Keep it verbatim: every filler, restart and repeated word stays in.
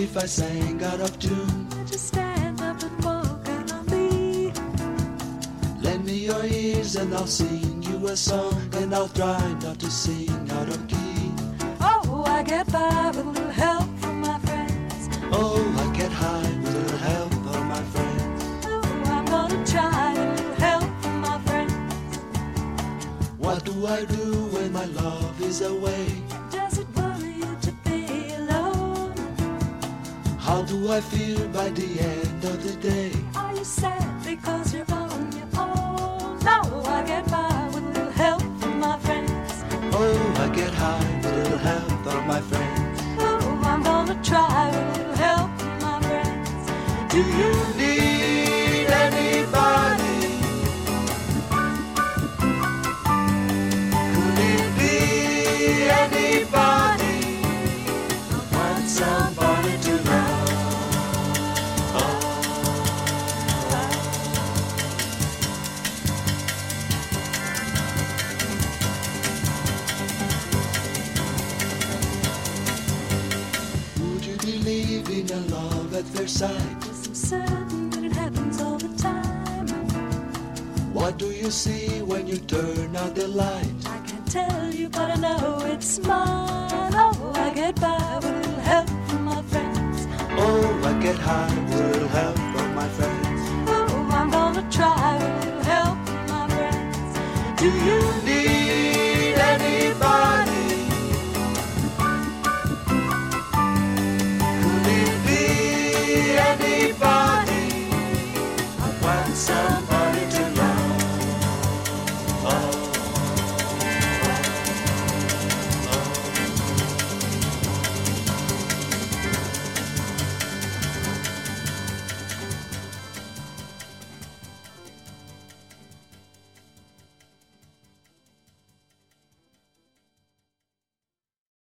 if I sang out of tune? I just stand up and walk on my feet. Lend me your ears and I'll sing you a song, and I'll try not to sing out of key. Oh, I get by with a little help from my friends. Oh, I get high with a little help from my friends. Oh, I'm gonna try with a little help from my friends. What do I do when my love is away? Does it worry you to be alone? How do I feel by the end of the day? Are you sad because you're on your own? No, I get by with a little help from my friends. Oh, I get high with a little help from my friends. Oh, I'm gonna try with a little help from my friends. Do you need anybody? Could it be anybody? I want somebody to love. Oh. Would you believe in a love at first sight? Yes, I'm certain that it happens all the time. What do you see when you turn out the light? I can't tell you, but I know it's mine. Oh, I get by with a little help from my friends. Oh, I get high with a little help from my friends. Oh, I'm gonna try with a little help from my friends. Do you